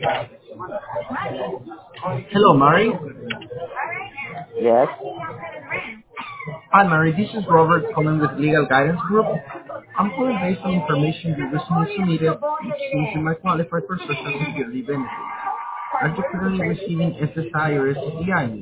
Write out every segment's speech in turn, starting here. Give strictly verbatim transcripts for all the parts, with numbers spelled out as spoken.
Hello, Mary. Yes. Hi, Mary. This is Robert calling with Legal Guidance Group. I'm calling based on information you recently submitted, which seems you might qualify for Social Security benefits. Are you currently receiving S S I or S S D I?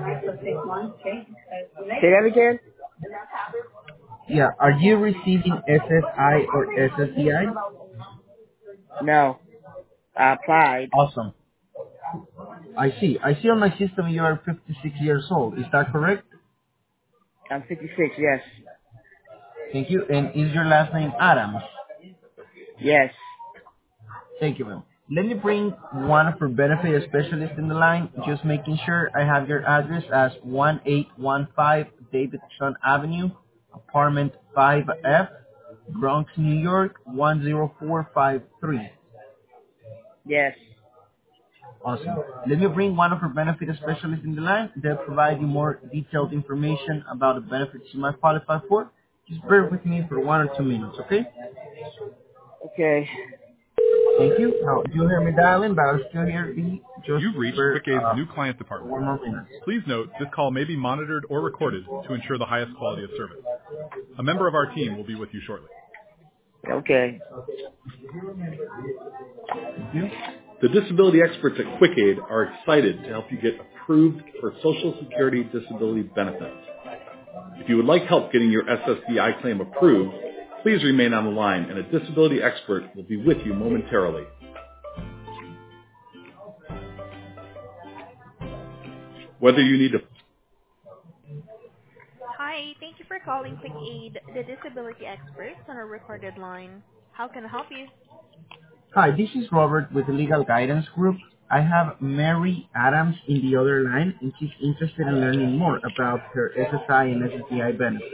Say that again? Yeah. Are you receiving S S I or S S D I? No. I applied. Awesome. I see. I see on my system you are fifty-six years old. Is that correct? I'm fifty-six, yes. Thank you. And is your last name Adams? Yes. Thank you, ma'am. Let me bring one of our benefit specialists in the line, just making sure I have your address as one eight one five Davidson Avenue, apartment five F, Bronx, New York, one zero four five three. Yes. Awesome. Let me bring one of our benefit specialists in the line. They'll provide you more detailed information about the benefits you might qualify for. Just bear with me for one or two minutes, okay? Okay. Thank you. Now, you hear me dialing, but I'll still hear you just You've reached for QuickAid's uh, new client department. one more minute. Please note this call may be monitored or recorded to ensure the highest quality of service. A member of our team will be with you shortly. Okay. Thank you. The disability experts at QuickAid are excited to help you get approved for Social Security disability benefits. If you would like help getting your S S D I claim approved, please remain on the line and a disability expert will be with you momentarily. Whether you need to Hi, thank you for calling Quick Aid, the disability experts on a recorded line. How can I help you? Hi, this is Robert with the Legal Guidance Group. I have Mary Adams in the other line, and she's interested in learning more about her S S I and S S D I benefits.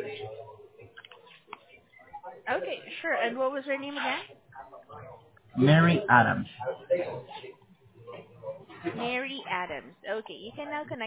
Okay, sure. And what was your name again? Mary Adams. Mary Adams. Okay, you can now connect.